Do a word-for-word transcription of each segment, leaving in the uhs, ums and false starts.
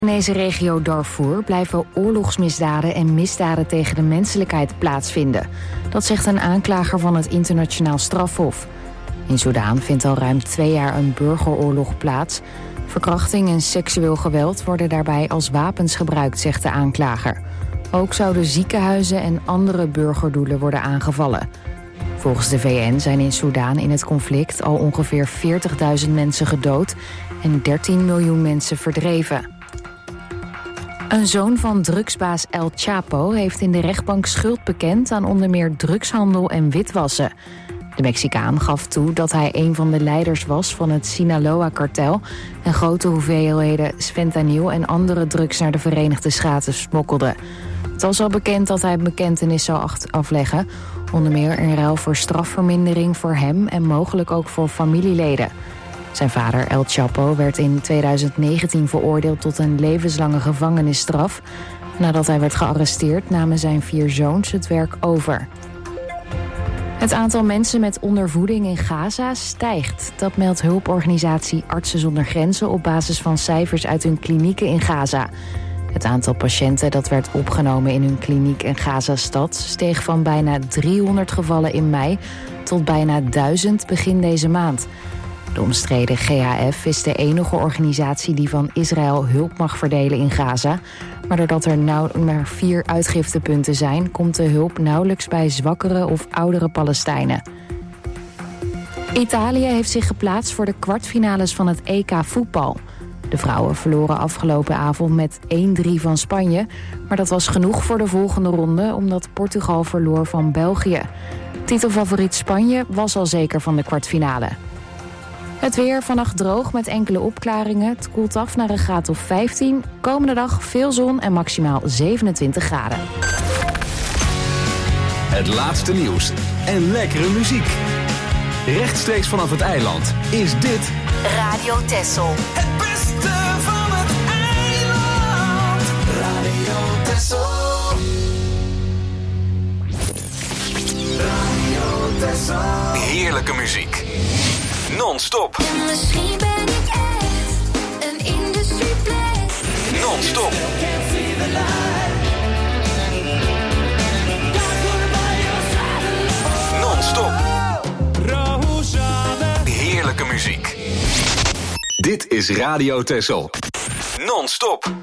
In deze regio Darfur blijven oorlogsmisdaden en misdaden tegen de menselijkheid plaatsvinden. Dat zegt een aanklager van het Internationaal Strafhof. In Soedan vindt al ruim twee jaar een burgeroorlog plaats. Verkrachting en seksueel geweld worden daarbij als wapens gebruikt, zegt de aanklager. Ook zouden ziekenhuizen en andere burgerdoelen worden aangevallen. Volgens de V N zijn in Soedan in het conflict al ongeveer veertigduizend mensen gedood en dertien miljoen mensen verdreven. Een zoon van drugsbaas El Chapo heeft in de rechtbank schuld bekend aan onder meer drugshandel en witwassen. De Mexicaan gaf toe dat hij een van de leiders was van het Sinaloa-kartel en grote hoeveelheden fentanyl en andere drugs naar de Verenigde Staten smokkelde. Het was al bekend dat hij een bekentenis zou afleggen, onder meer in ruil voor strafvermindering voor hem en mogelijk ook voor familieleden. Zijn vader El Chapo werd in tweeduizend negentien veroordeeld tot een levenslange gevangenisstraf. Nadat hij werd gearresteerd namen zijn vier zoons het werk over. Het aantal mensen met ondervoeding in Gaza stijgt. Dat meldt hulporganisatie Artsen zonder Grenzen op basis van cijfers uit hun klinieken in Gaza. Het aantal patiënten dat werd opgenomen in hun kliniek in Gaza-stad steeg van bijna driehonderd gevallen in mei tot bijna duizend begin deze maand. De omstreden G H F is de enige organisatie die van Israël hulp mag verdelen in Gaza. Maar doordat er nou maar vier uitgiftepunten zijn, komt de hulp nauwelijks bij zwakkere of oudere Palestijnen. Italië heeft zich geplaatst voor de kwartfinales van het E K voetbal. De vrouwen verloren afgelopen avond met één drie van Spanje. Maar dat was genoeg voor de volgende ronde, omdat Portugal verloor van België. Titelfavoriet Spanje was al zeker van de kwartfinale. Het weer vannacht droog met enkele opklaringen. Het koelt af naar een graad of vijftien. Komende dag veel zon en maximaal zevenentwintig graden. Het laatste nieuws en lekkere muziek. Rechtstreeks vanaf het eiland is dit Radio Texel. Het beste van het eiland. Radio Texel. Radio Texel. heerlijke muziek. Non-stop. En misschien ben ik echt een industrieplant. Non-stop. Non-stop. Heerlijke muziek. Dit is Radio Texel. Non-stop.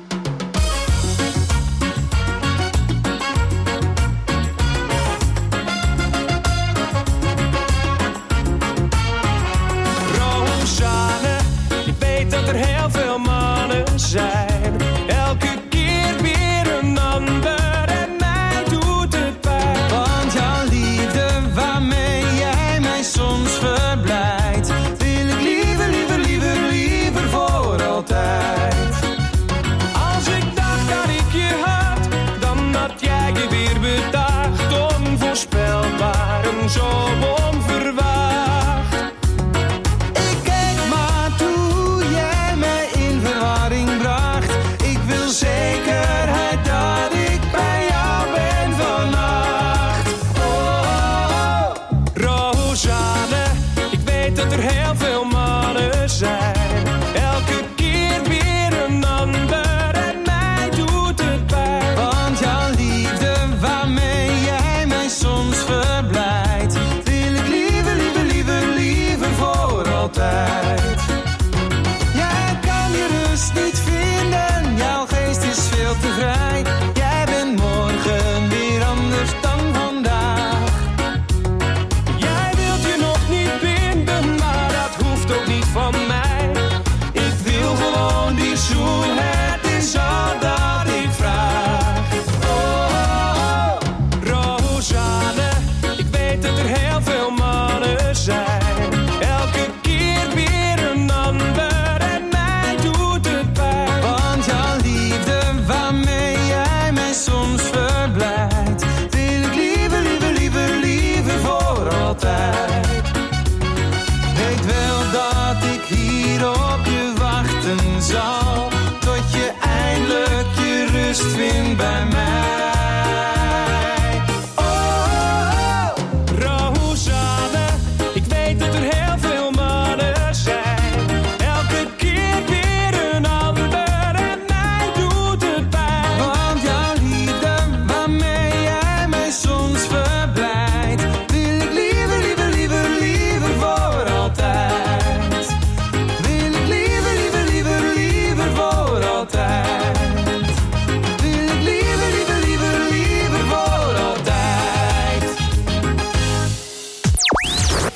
Rosanne, je weet dat er heel veel mannen zijn. Elke keer weer een ander en mij doet het pijn. Want jouw liefde waarmee jij mij soms verblijdt, wil ik liever, liever, liever, liever voor altijd. Als ik dacht dat ik je had, dan had jij je weer bedacht. Onvoorspelbaar en zo onverwacht. Ik keek maar toe jij mij in verwarring bracht.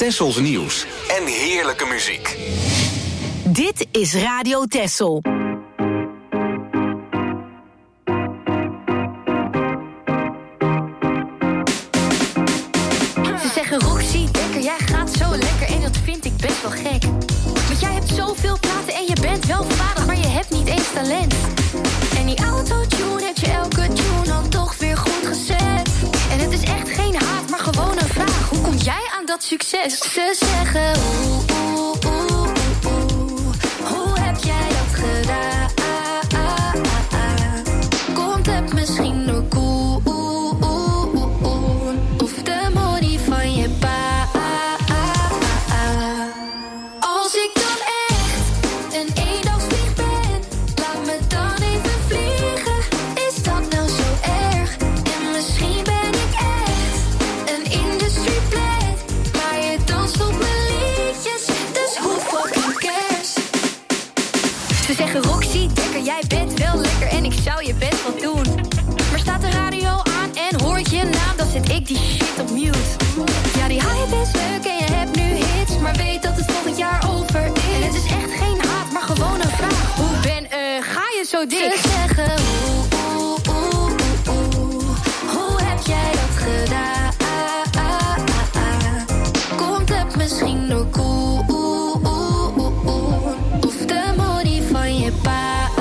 Tessels nieuws en heerlijke muziek. Dit is Radio Tessel. Ze zeggen Roxy, Dekker, jij gaat zo lekker en dat vind ik best wel gek. Want jij hebt zoveel platen en je bent wel vaardig, maar je hebt niet eens talent. En die autotune heeft je elke tune dan toch weer goed gezet. En het is echt geen haat, maar gewoon een vraag. Hoe kom jij aan dat succes? Ze zeggen oeh, oeh, oeh, oeh. Hoe heb jij dat gedaan? Komt het misschien door koe? Of de money van je pa? Als ik dan echt een eendagsvlieg ben, laat me dan even vliegen. Is dat nou zo erg? En misschien ben ik echt een industry plant, maar je danst op mijn liedjes, dus who fucking cares? Ze zeggen Roxy, Dekker, jij bent wel lekker en ik zou je best wel doen. Maar staat de radio aan en hoort je naam, dan zet ik die shit op mute. Ja, die hype is leuk en je hebt nu hits, maar weet dat het volgend jaar over is. En het is echt geen haat, maar gewoon een vraag. Hoe ben, eh, ga je zo dik? Ze zeggen oeh, oeh, oeh, oeh, oeh. Hoe heb jij dat gedaan? Komt het misschien door koe? Of de money van je pa?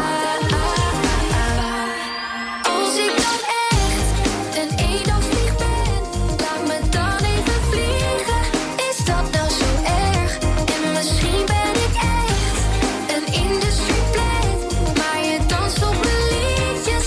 Als ik dan echt een eendagsvlieg ben, laat me dan even vliegen. Is dat nou zo erg? En misschien ben ik echt een industry plant, maar je danst op mijn liedjes,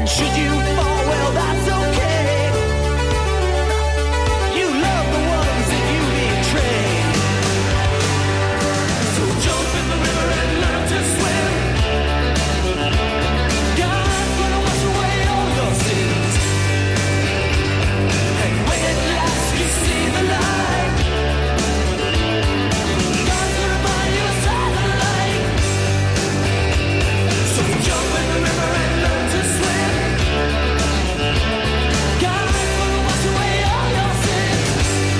Should you fall, well, that's okay. You love the ones that you betray. So jump in the river and learn to swim. God's gonna wash away all your sins. And when at last you see the light, God's gonna buy you a satellite. So jump in the river and learn to swim. God's gonna wash away all your sins.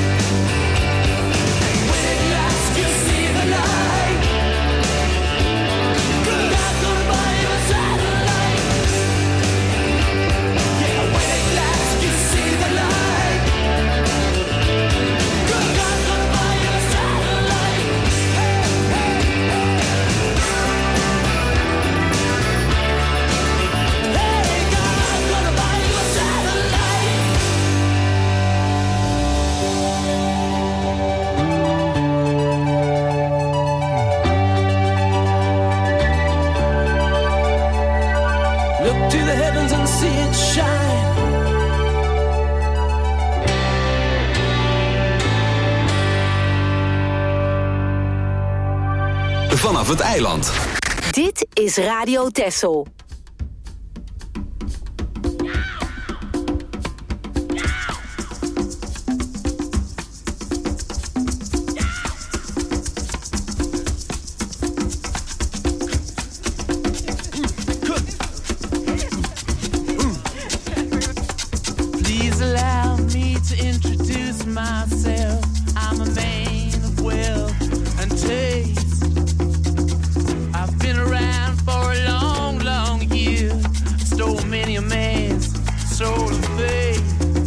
And when at last you see the light, God's gonna buy you a satellite. Yeah, when at last you see the light, God's gonna buy you a satellite. Hey, hey, hey. Hey, God's gonna buy you a satellite. Look to the heavens and see it shine. Vanaf het eiland. Dit is Radio Texel. Please allow me to introduce myself. I'm a man of wealth and taste. I've been around for a long, long year. Stole many a man's soul of faith.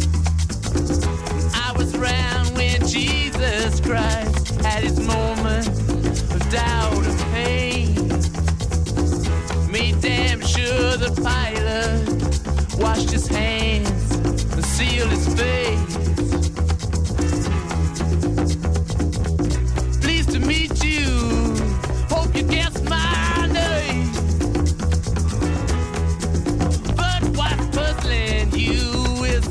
I was around when Jesus Christ had his moment of doubt and pain. Made damn sure the pilot washed his hands and sealed his face. Pleased to meet you. Hope you guess my name. But what's puzzling you is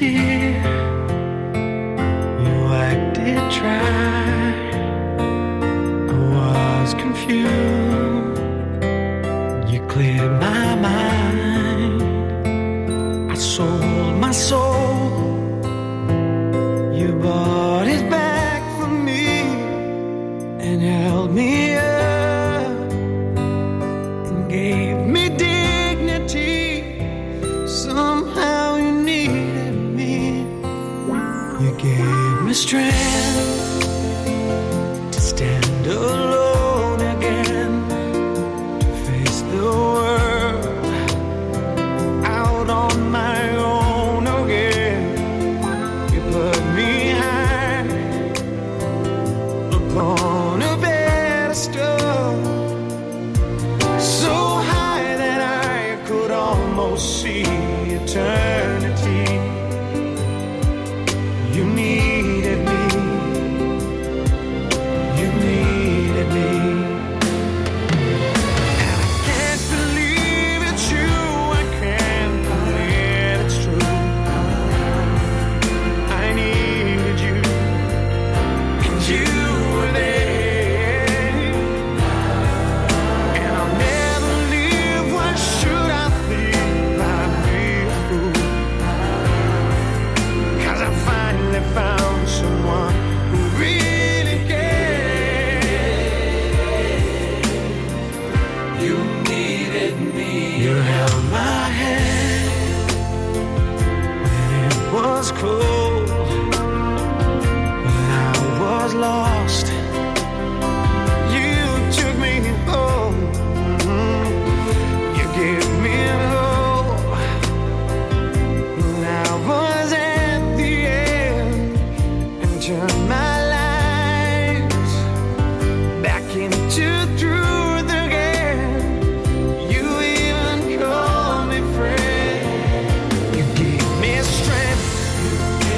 dear. You acted dry. I was confused. You cleared my mind. I sold my soul. You bought it back for me and held me up and gave me dignity. Somehow you needed me. You gave me strength to stand alone again, to face the world out on my own again. You put me high upon a pedestal, so high that I could almost see eternity. You needed me. You needed me. And I can't believe it's you. I can't believe it's true. I needed you, and you were there. And I'll never leave. Why should I feel I'd be a fool? 'Cause I finally found someone who really cared. You needed me. You held my hand when it was cold, when I was lost. You took me home. You gave me hope when I was at the end, and turned my lives back into truth again. You even called me friend. You gave me strength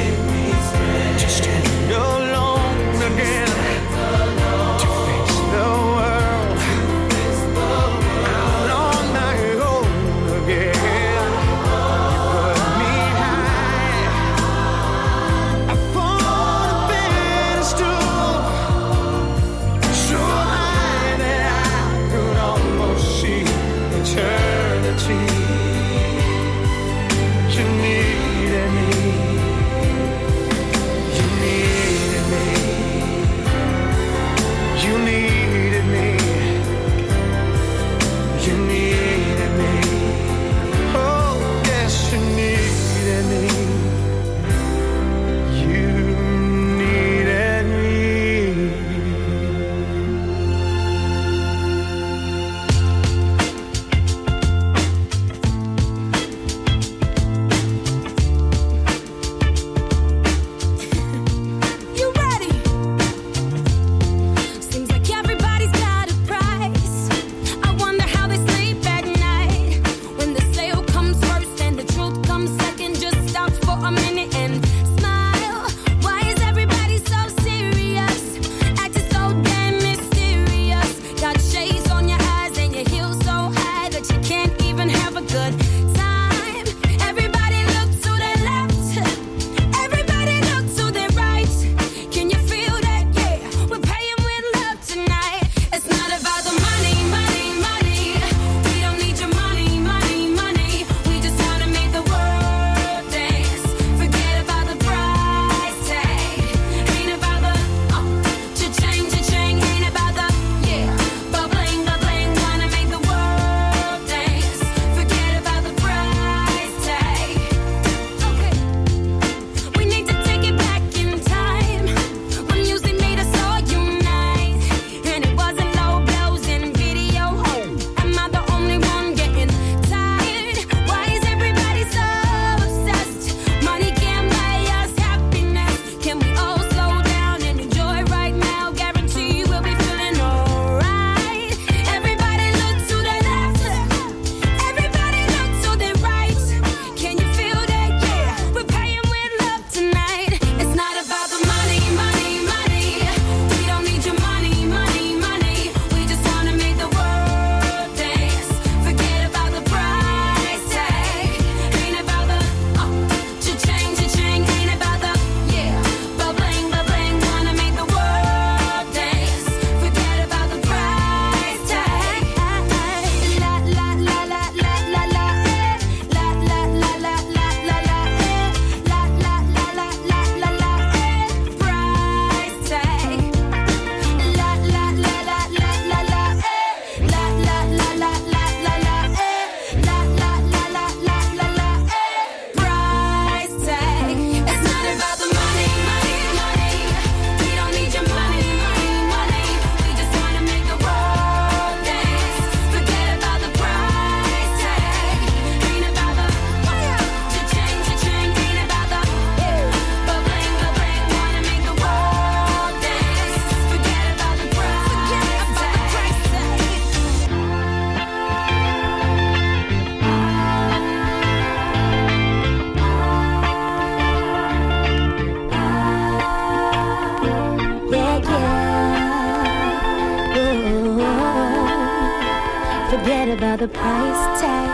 forget about the price tag.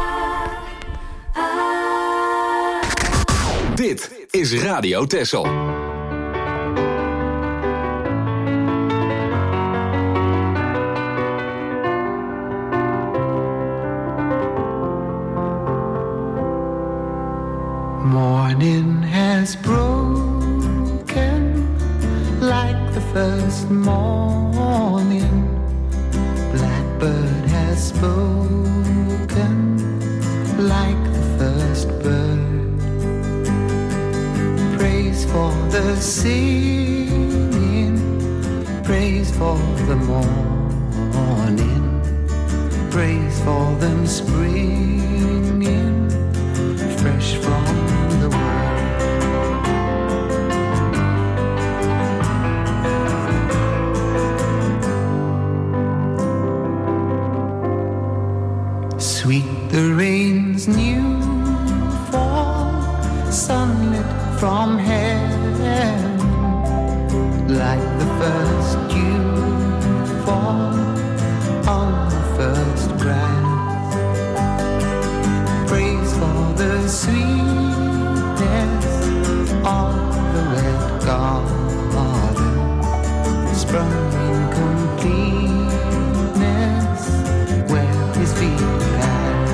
Dit is Radio Texel. Morning has broken like the first morning. Blackbird has spoken like the first bird. Praise for the singing, praise for the morning, praise for them springing fresh from the world. Sweet the rain's new fall, sunlit from heaven, like the first dew fall on the first grass. Praise for the sweetness of the red garden, sprung in completeness where his feet pass.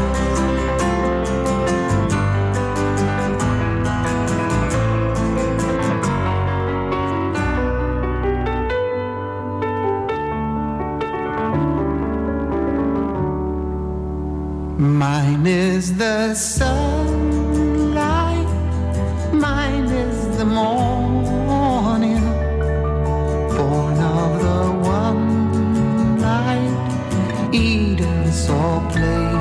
Mine is the sunlight, mine is the morning, born of the one light, Eden saw play.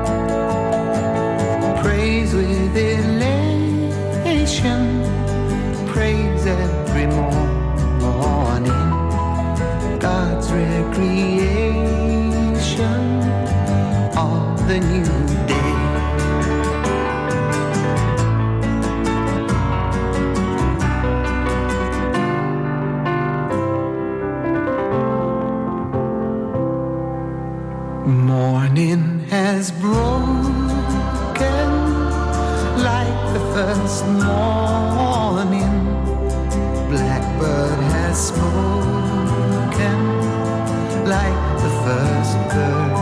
Praise with elation, praise every morning, God's recreation of the new day. Morning has broken like the first morning. Blackbird has spoken like the first bird.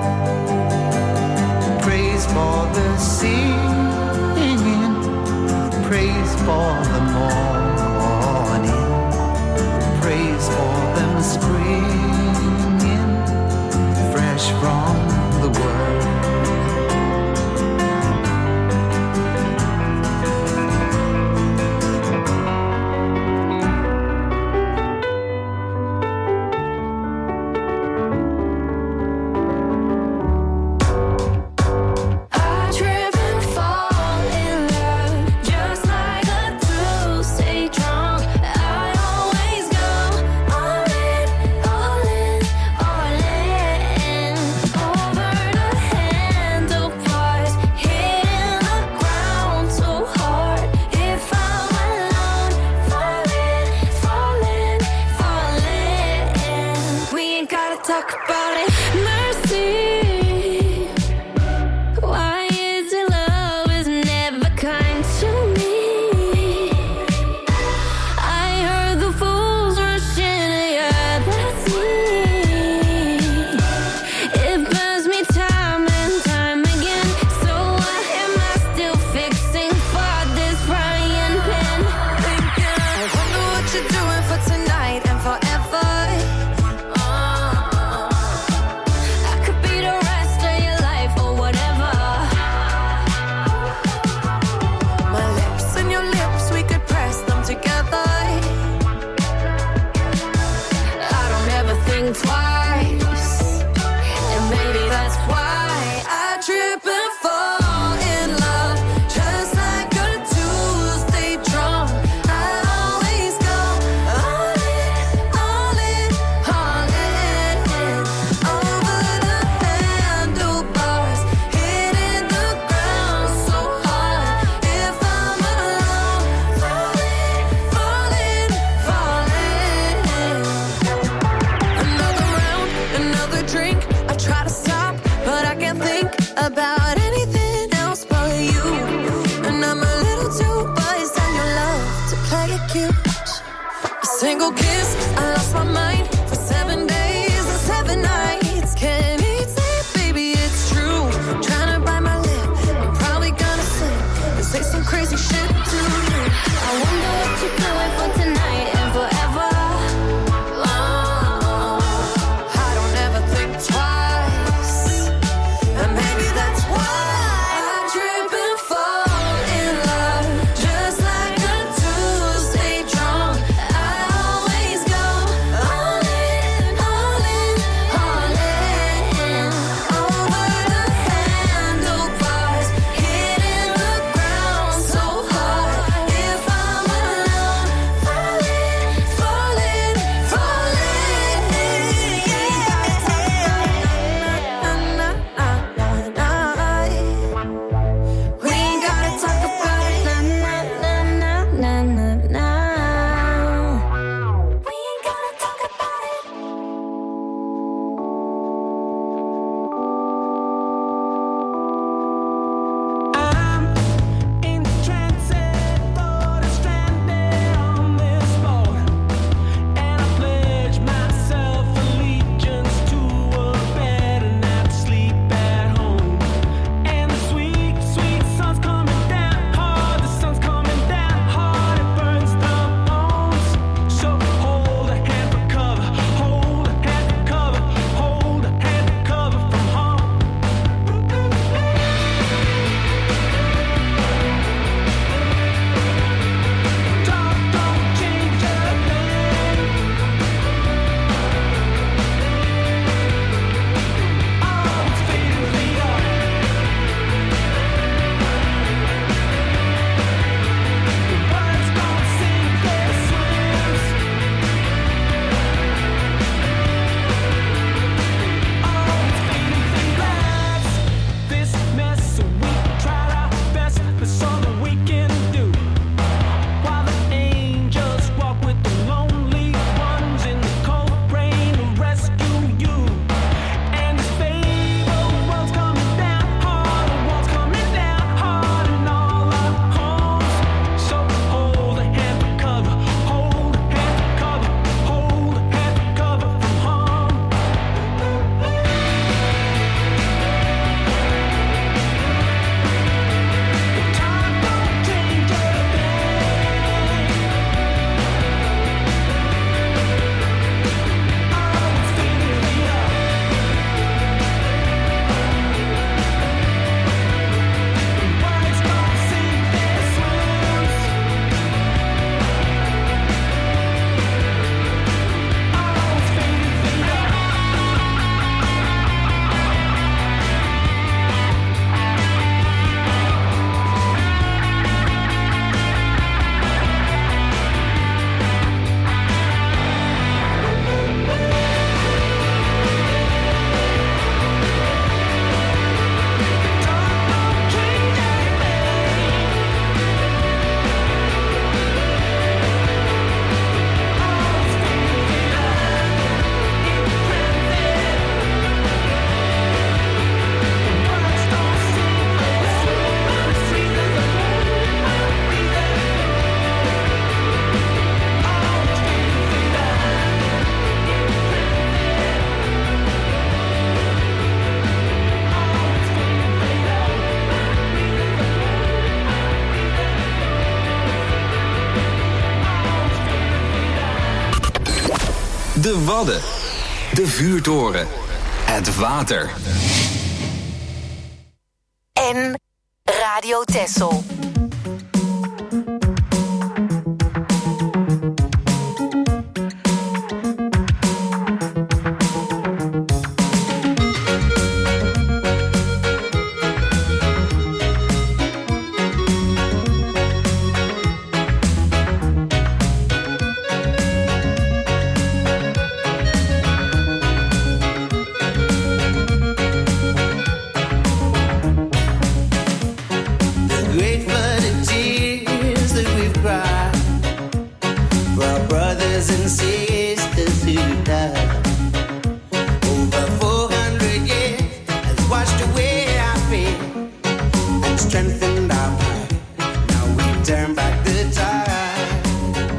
Praise for the singing, praise for the morning, praise for them springing fresh from the world. Oh excuse. A single kiss, I lost my mind for seven days and seven nights. Can't eat, say, baby, it's true. Trying to bite my lip, I'm probably gonna slip and say some crazy shit to you. I wonder what you're doing for tonight and forever. Oh, I don't ever think twice, and maybe that's why I trip and fall in love, just like a Tuesday drunk. I always go all in, all in, all in, over the handlebars, hitting the ground so hard. If I'm alone, falling, falling, falling, yeah. We ain't gotta talk about it, nah, nah, nah, nah, nah, nah, nah. We ain't gotta talk about it. I'm in transit, thought is stranded on this boat, and I pledge myself allegiance to a better night's sleep at home. And the sweet, sweet sun's coming down hard, the sun's coming down hard, it burns the bones. So hold a hand for cover, hold a hand for cover, hold a hand for cover from home. Talk don't change a thing. Oh, it's fading later. The birds don't sing their swims. Oh, it's fading fingers. This mess, so we tried our best. That's all that we can do. While the angels walk with the lonely ones in the cold rain to rescue you. And this fabled world's coming down hard, the world's coming down hard in all our homes. So hold a hand for cover, hold a hand for cover, hold a hand for cover from home. Time don't change a thing. Oh, it's fading later. The birds don't sing their swims. Oh, it's fading later. De Wadden. De vuurtoren. Het water. En Radio Texel. Great flood of tears that we've cried for our brothers and sisters who died. Over four hundred years has washed away our fear and strengthened our pride. Now we turn back the tide.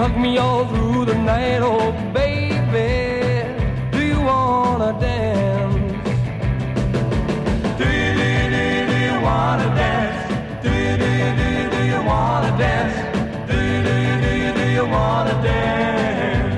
hug me all through the night. Oh baby, do you wanna dance? Do you, do you, do you, do you wanna dance? Do you, do you, do you, do you wanna dance? Do you, do you, do you, do you wanna dance?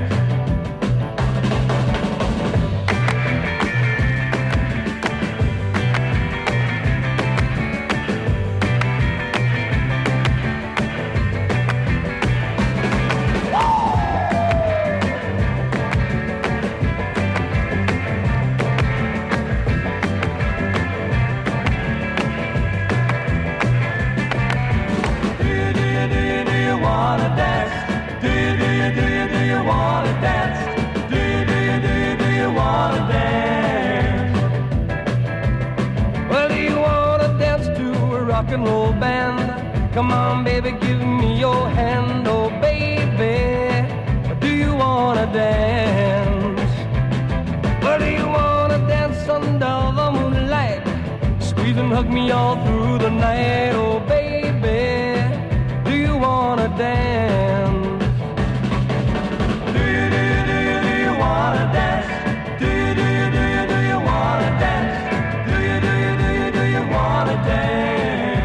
Rock and roll band, come on baby, give me your hand. Oh baby, do you wanna dance? Well, do you wanna dance under the moonlight? Squeeze and hug me all through the night. Oh baby, do you wanna dance? Do you, do you, do you, do you wanna dance? Do you, do you, do you, do you wanna dance? Do you, do you, do you, do you wanna dance?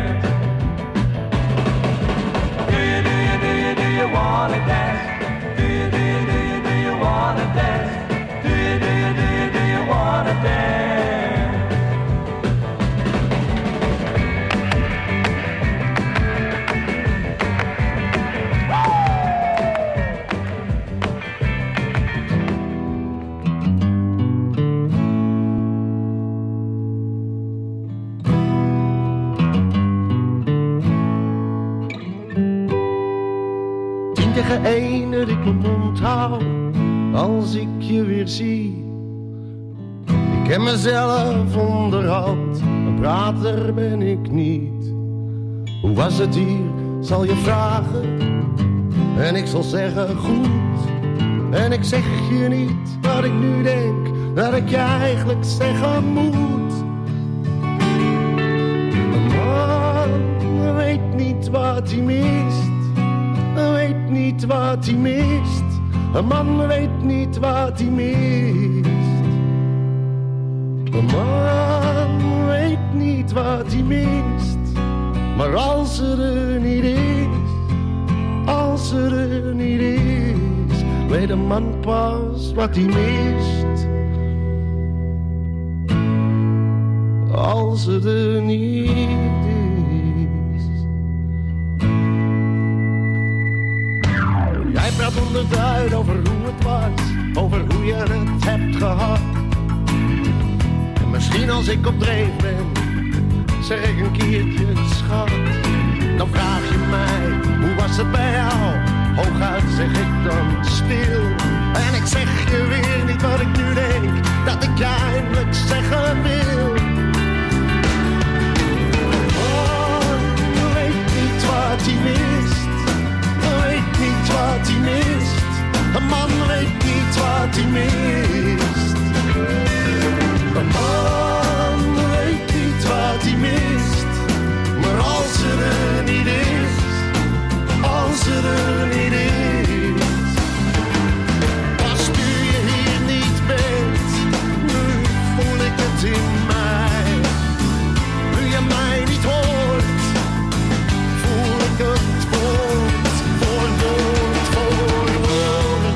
Do you wanna dance? Do you, do you, do you, do you wanna dance? Do you, do you, do you, do you wanna dance? Tegen één dat ik mijn mond hou als ik je weer zie. Ik ken mezelf onderhand, een prater ben ik niet. Hoe was het hier, zal je vragen, en ik zal zeggen goed. En ik zeg je niet wat ik nu denk, dat ik je eigenlijk zeggen moet. Een man weet niet wat hij mist, weet niet wat hij mist. Een man weet niet wat hij mist. Een man weet niet wat hij mist. Maar als ze er niet is, als ze er niet is, weet een man pas wat hij mist. Als ze er niet is. Jij praat onderduid over hoe het was, over hoe je het hebt gehad. En misschien als ik op dreef ben, zeg ik een keertje schat. Dan vraag je mij, hoe was het bij jou? Hooguit zeg ik dan stil. En ik zeg je weer niet wat ik nu denk, dat ik je eindelijk zeggen wil. Oh, je weet niet wat hij mist, weet niet wat hij mist. Een man weet niet wat hij mist. Een man weet niet wat hij mist. Maar als ze er niet is, als ze er niet is. Als u je hier niet bent, nu voel ik het in mij. Nu je mij niet hoort, voel ik het woord voor woord voor woord.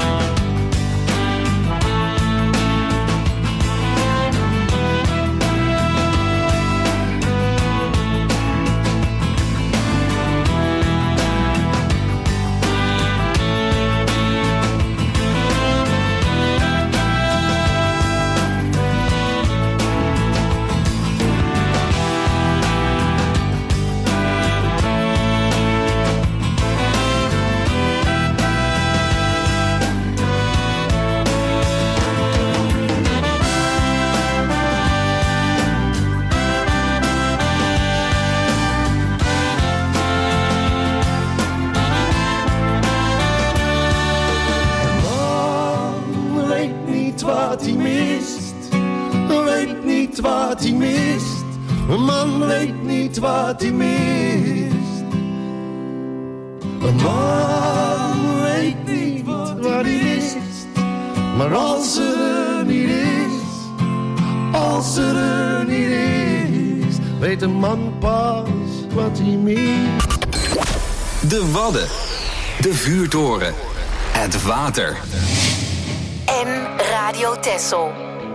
Wat hij mist, een man weet niet wat hij mist. Een man weet Maar als ze er niet is, als ze er niet is, weet een man pas wat hij mist. De Wadden, de vuurtoren, het water. En Radio Texel.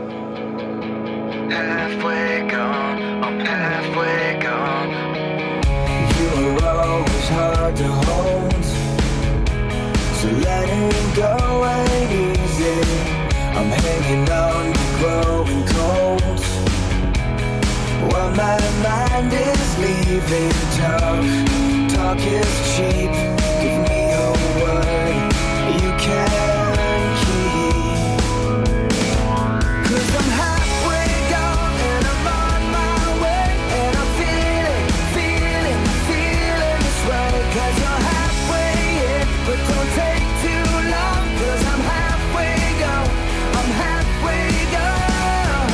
Halfway gone, I'm halfway gone. You were always hard to hold, so letting go ain't easy. I'm hanging on to growing cold, while my mind is leaving. Talk, talk is cheap. Give me a word you can keep. 'Cause I'm halfway gone and I'm on my way, and I'm feeling, feeling, feeling this way. 'Cause you're halfway in, but don't take too long. 'Cause I'm halfway gone, I'm halfway gone.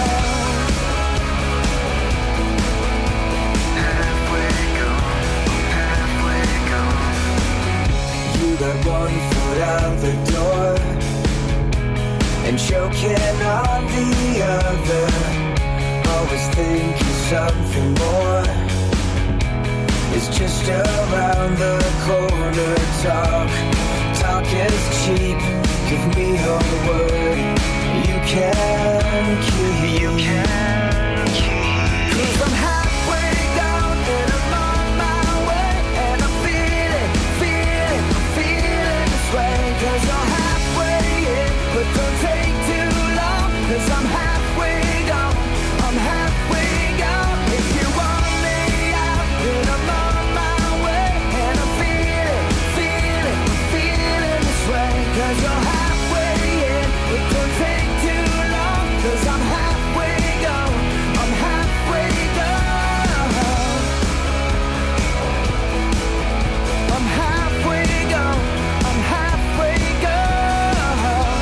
Halfway gone, halfway gone. You got one foot out the door and choking on the other, always thinking something more is just around the corner. Talk, talk is cheap. Give me a word you can keep. You can keep. 'Cause I'm halfway gone and I'm on my way, and I'm feeling, feeling, feeling this way. 'Cause you're halfway in, but don't take too long. 'Cause I'm halfway gone, I'm halfway gone. If you want me out, then I'm on my way, and I'm feeling, feeling, feeling this way. 'Cause you're halfway in, but don't take too long. 'Cause I'm halfway gone, I'm halfway gone. I'm halfway gone, I'm halfway gone.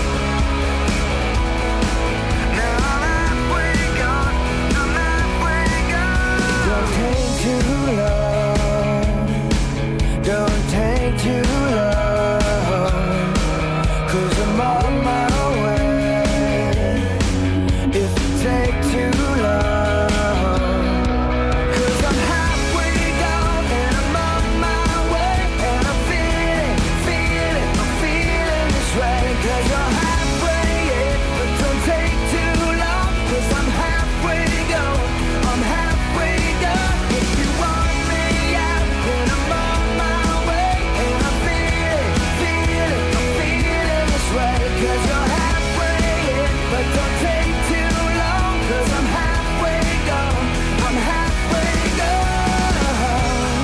Now I'm halfway gone, I'm halfway gone. Don't take too long, don't take too long. 'Cause I'm on my way, if you take too long. 'Cause I'm halfway gone and I'm on my way, and I'm feeling, feeling, I'm feeling this way. 'Cause you're halfway in, but don't take too long. 'Cause I'm halfway gone, I'm halfway gone. If you want me out, then I'm on my way, and I'm feeling, feeling, I'm feeling this way. 'Cause you're halfway in, but don't take too long. 'Cause I'm halfway gone, I'm halfway gone.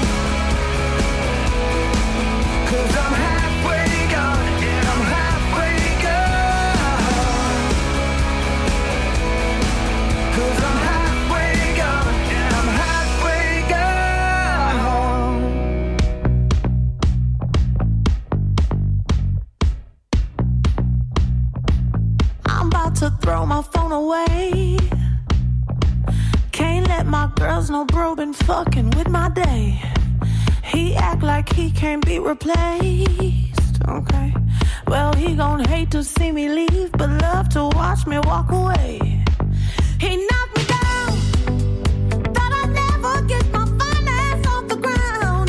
'Cause I'm halfway gone, and I'm halfway gone. 'Cause I'm halfway gone, and I'm halfway gone. I'm about to throw my phone away. Can't let my girls know bro been fucking with my day. He act like he can't be replaced. Okay, well he gon' hate to see me leave, but love to watch me walk away. He knocked me down, thought I'd never get my finance off the ground.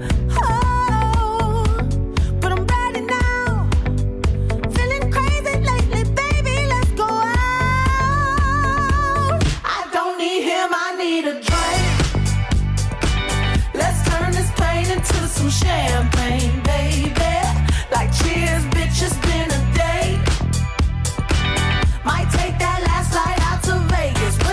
Oh, but I'm ready now. Feeling crazy lately, baby, let's go out. I don't need him, I need a drink. Let's turn this pain into some champagne, baby. Like cheers, bitch, it's been a day. Might take that last flight out to Vegas.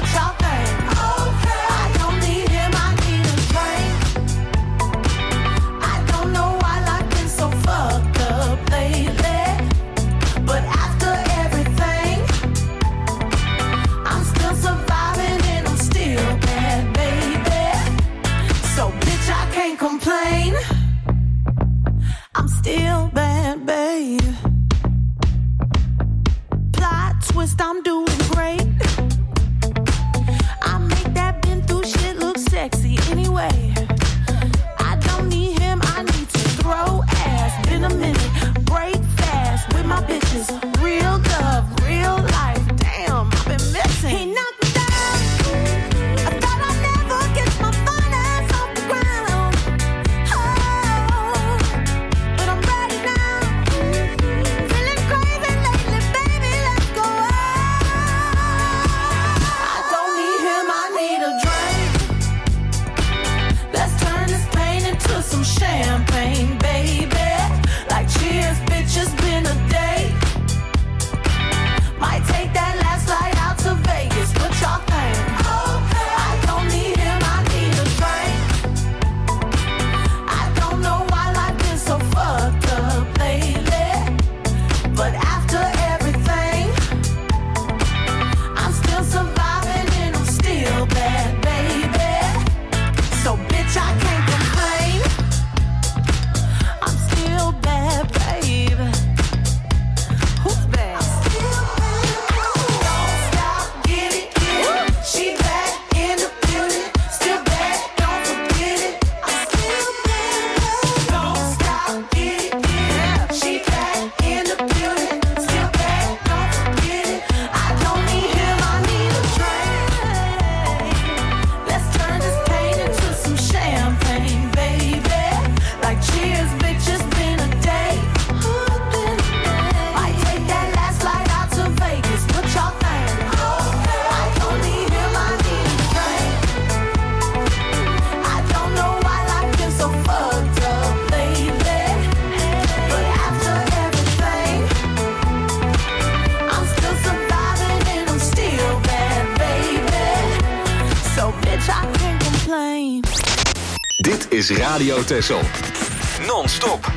Dit is Radio Texel. Non-stop.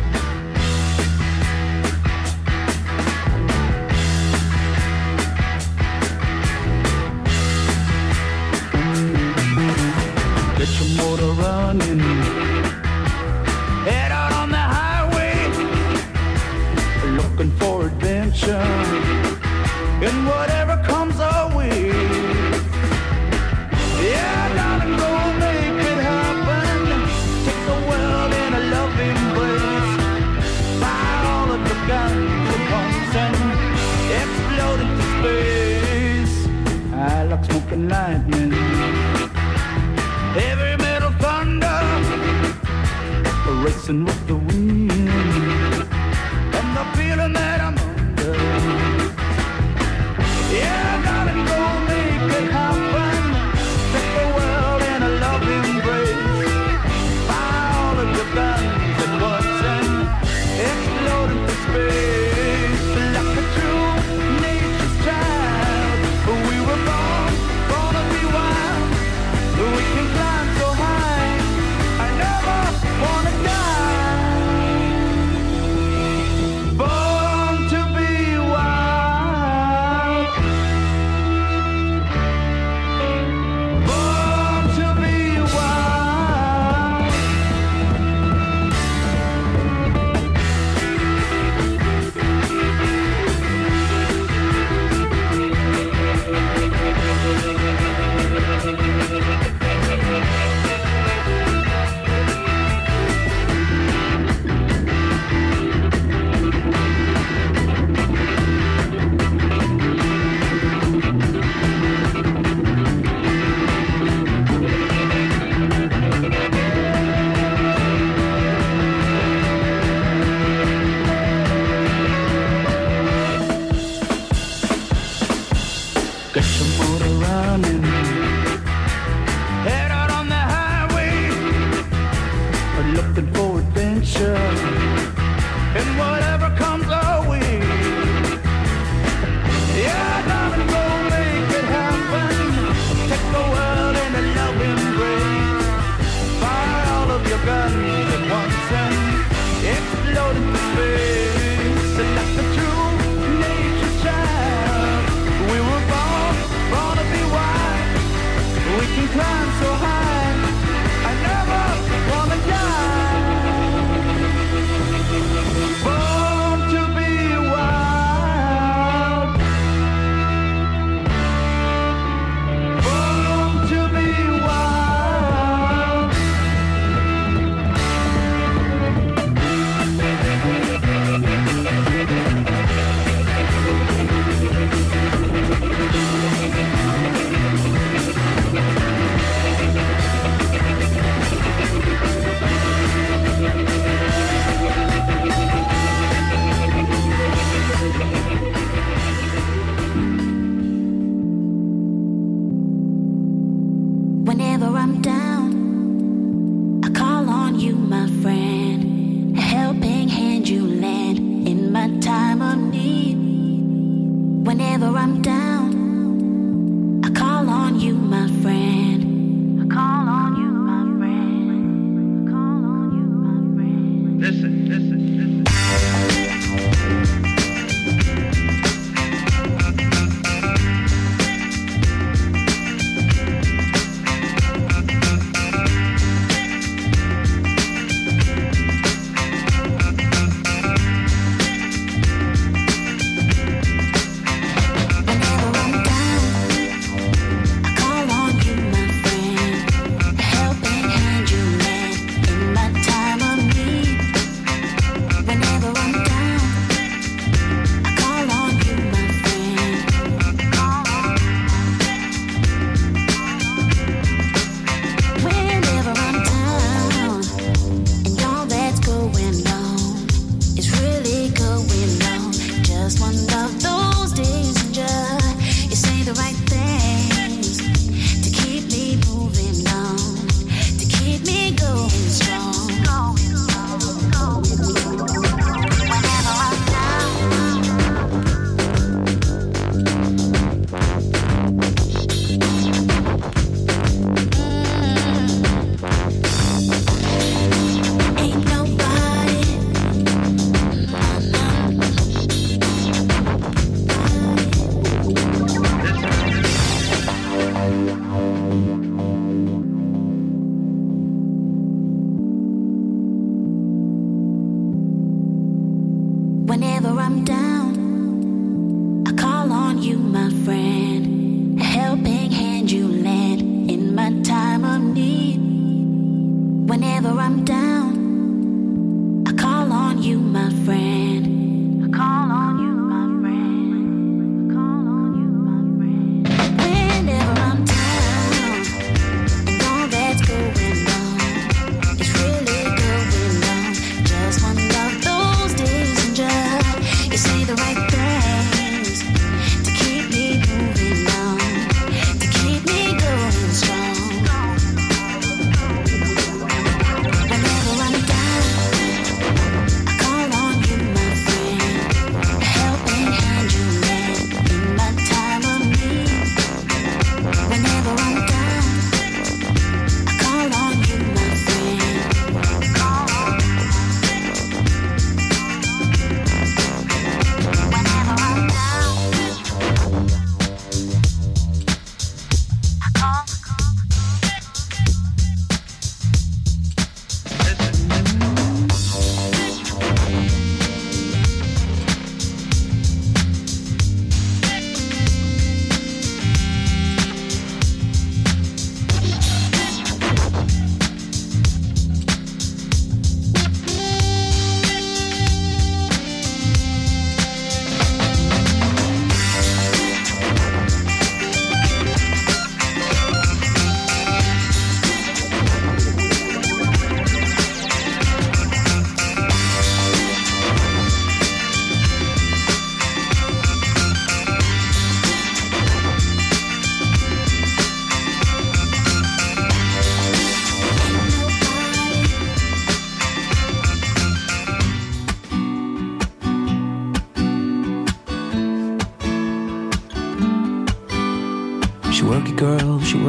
Get your motor running. Head out on the highway, looking for adventure, and whatever comes our way. Yeah, darling, go make it happen. Take the world in a loving embrace. Fire all of the guns at once and explode into space. I like smoking lightning, heavy metal thunder, racing with the wind, and the feeling that I'm under. Yeah, darling, go make it happen. Take the world in a loving embrace. Fire all of your guns at once and explode into space. Like a true nature's child, we were born, born to be wild. We can climb so high, I never wanna die. Born to be wild. Born to be wild. Get your motor running. Head out on the highway, looking for adventure, and whatever comes our way. Yeah, darling, go make it happen. Take the world in a loving embrace. Fire all of your guns at once and explode into space. Like the true nature's child, we were born, born to be wild. We can climb so high, I never wanna die. Born to be wild. Born to be wild. Whenever I'm down, I call on you, my friend. A helping hand you lend in my time of need. Whenever I'm down, I call on you, my friend. I call on you, my friend. I call on you, my friend. Listen, listen, listen.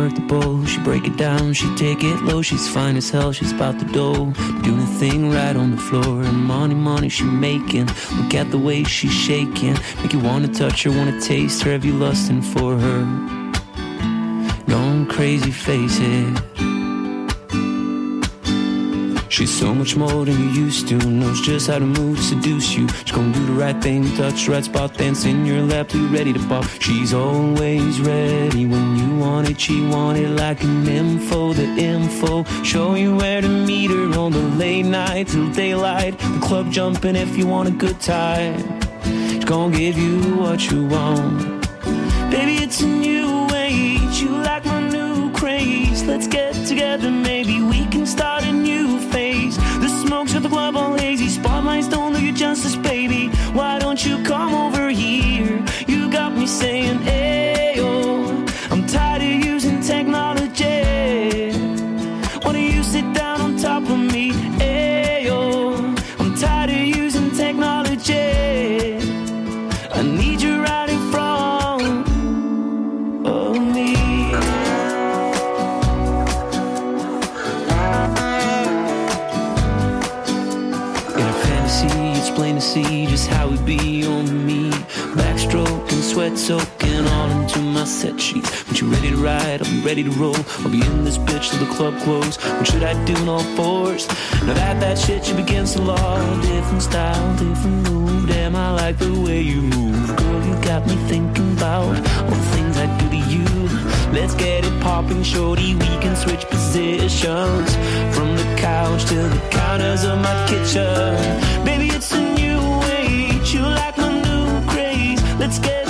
work the bowl, she break it down, she take it low. She's fine as hell, she's about the dough, doing a thing right on the floor. And money, money she making, look at the way she's shaking, make you wanna touch her, wanna taste her, have you lusting for her? Gone crazy, face it. She's so much more than you used to, knows just how to move to seduce you. She's gonna do the right thing, touch the right spot, dance in your lap till you're ready to pop. She's always ready when you want it, she want it like an info, the info. Show you where to meet her on the late night till daylight. The club jumping if you want a good time. She's gonna give you what you want. Baby, it's a new age, you like my new craze. Let's get together, maybe we can start a new phase. The smokes of the club all hazy, spotlights don't do you justice, baby. Why don't you come over here? You got me saying, ayo, I'm tired of using technology. Why don't you sit down on top of me? Ayo, I'm tired of using technology. I need you right in front of me. It's plain to see just how it be on me. Backstroke and sweat soaking all into my set sheets. When you're ready to ride, I'll be ready to roll. I'll be in this bitch till the club close. What should I do in all fours? Now that that shit you against the law. Different style, different move. Damn, I like the way you move. Girl, you got me thinking about all the things I do to you. Let's get it popping, shorty. We can switch positions from the couch to the counters of my kitchen. Baby, it's a new age. You like my new craze. Let's get